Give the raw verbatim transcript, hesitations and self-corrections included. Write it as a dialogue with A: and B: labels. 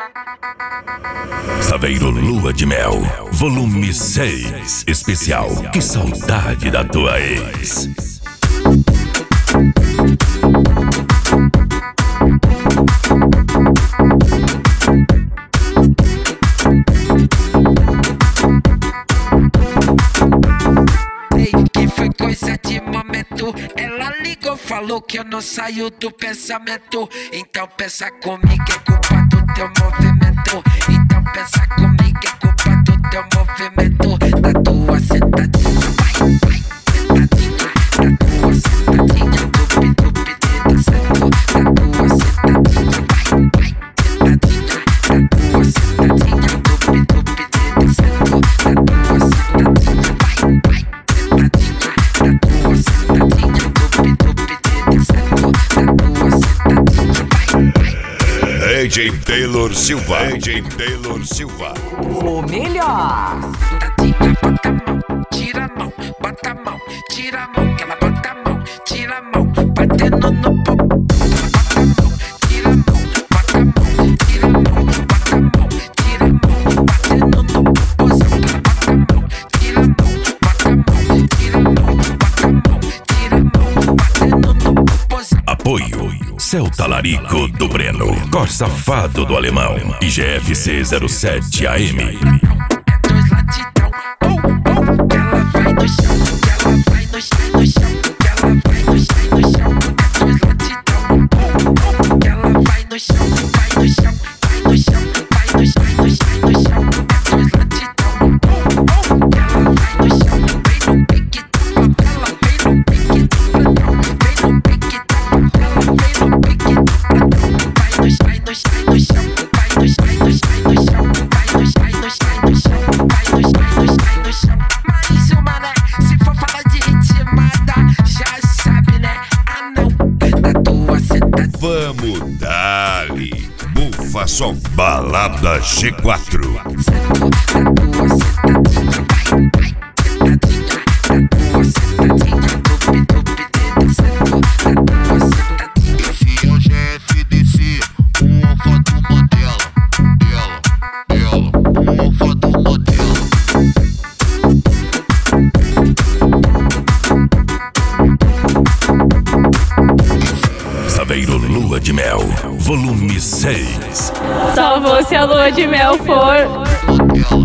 A: Saveiro Lua de Mel, volume seis, especial. Que saudade da tua ex.
B: Ei, que foi coisa de momento. Ela ligou, falou que eu não saio do pensamento. Então pensa comigo, é culpa do teu movimento. Então pensa comigo, é culpa do teu movimento. Da tua sentadinha, vai, vai, sentadinha. Da tua sentadinha, dupi, dupi, dedo certo. Da tua sentadinha, vai, vai, sentadinha. Da tua sentadinha, dupi, dupi, dedo certo. Da tua sentadinha, vai, vai, sentadinha. Da tua sentadinha, dupi, dupi, dedo certo. Da tua sentadinha, vai, vai.
A: D J Taylor Silva, D J Taylor Silva.
C: O melhor.
B: Sentadinha, bota a mão, tira a mão, bota a mão, tira a mão, que ela bota a mão, tira a mão, batendo no pop. Bota a mão, tira a mão, bota a mão, tira a mão, bota a mão, tira a mão, batendo no popozão. Ela bota a mão, tira a mão, bota a mão, tira a mão, bota a mão, tira a mão, batendo no popozão.
A: Apoio Celta Larico do Breno, Cor Safado do Alemão e G F C zero sete A M.
B: É dois latidão, oh, oh, que ela vai no chão, que ela vai no chão, no chão, que ela vai no chão, no chão. É dois latidão, oh, oh, que ela vai no chão, vai no chão, vai no chão, vai no chão, no chão, no chão. É dois latidão, oh, oh, que ela vai no chão, vem no pique da favela, vem no pique do platão, vem no pique da favela, vem no pique do platão. Vai no chão, vai no chão, no chão, vai no chão, vai no chão, no chão, vai no chão, no chão, no chão, vai no chão, no chão, no chão. Mais uma, né? Se for falar de ritmada, já sabe, né? Ah, não, da tua sentadinha.
A: Vamos dali, bufa só balada G quatro.
B: Certo, da tua sentadinha, vai, vai, sentadinha, da tua sentadinha, dupi, dupi, dedo certo, da tua sentadinha.
D: Esse é o G F D C, o alfa do modelo, dela, dela, o alfa do modelo.
A: Saveiro Lua de Mel, volume seis.
E: Só vou se a lua de mel for.
D: Modelo.